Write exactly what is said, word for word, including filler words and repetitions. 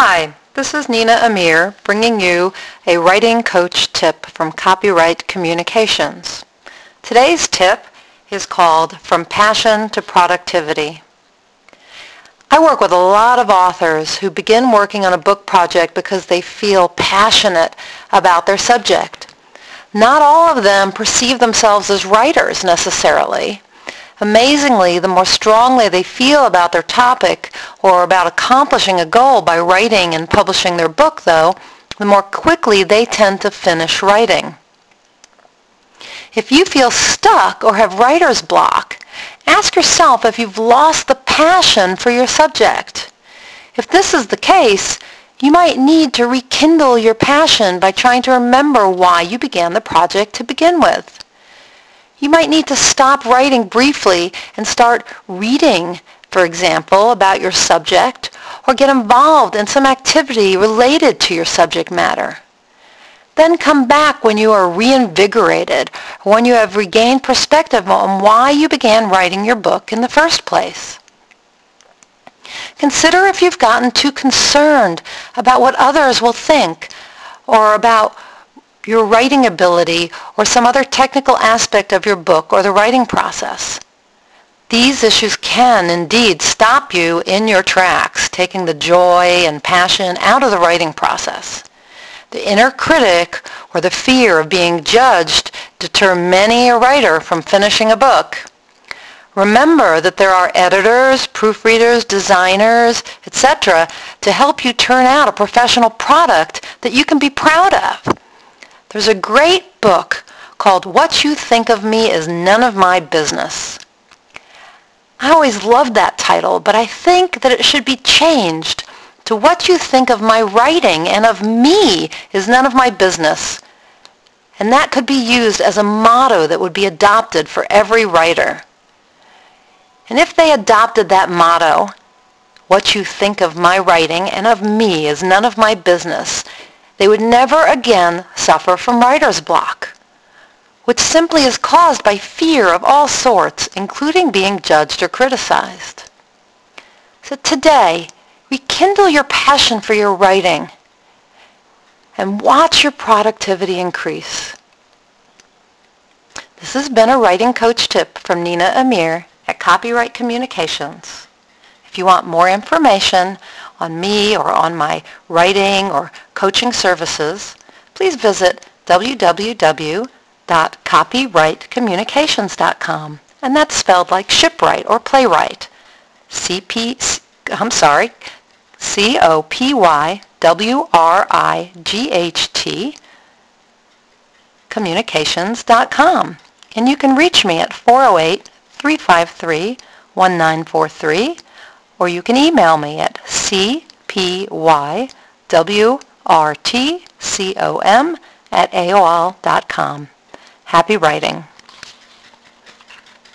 Hi, this is Nina Amir bringing you a writing coach tip from Copyright Communications. Today's tip is called From Passion to Productivity. I work with a lot of authors who begin working on a book project because they feel passionate about their subject. Not all of them perceive themselves as writers necessarily. Amazingly, the more strongly they feel about their topic or about accomplishing a goal by writing and publishing their book, though, the more quickly they tend to finish writing. If you feel stuck or have writer's block, ask yourself if you've lost the passion for your subject. If this is the case, you might need to rekindle your passion by trying to remember why you began the project to begin with. You might need to stop writing briefly and start reading, for example, about your subject, or get involved in some activity related to your subject matter. Then come back when you are reinvigorated, or when you have regained perspective on why you began writing your book in the first place. Consider if you've gotten too concerned about what others will think, or about your writing ability, or some other technical aspect of your book or the writing process. These issues can indeed stop you in your tracks, taking the joy and passion out of the writing process. The inner critic or the fear of being judged deter many a writer from finishing a book. Remember that there are editors, proofreaders, designers, et cetera to help you turn out a professional product that you can be proud of. There's a great book called What You Think of Me Is None of My Business. I always loved that title, but I think that it should be changed to What You Think of My Writing and of Me Is None of My Business. And that could be used as a motto that would be adopted for every writer. And if they adopted that motto, What You Think of My Writing and of Me Is None of My Business, they would never again suffer from writer's block, which simply is caused by fear of all sorts, including being judged or criticized. So today, rekindle your passion for your writing and watch your productivity increase. This has been a writing coach tip from Nina Amir at Copyright Communications. If you want more information on me or on my writing or coaching services, please visit w w w dot copyright communications dot com, and that's spelled like shipwright or playwright. C P, I'm sorry, C O P Y W R I G H T communications dot com. And you can reach me at four oh eight, three five three, one nine four three, or you can email me at c p y w r t com at A O L dot com. Happy writing.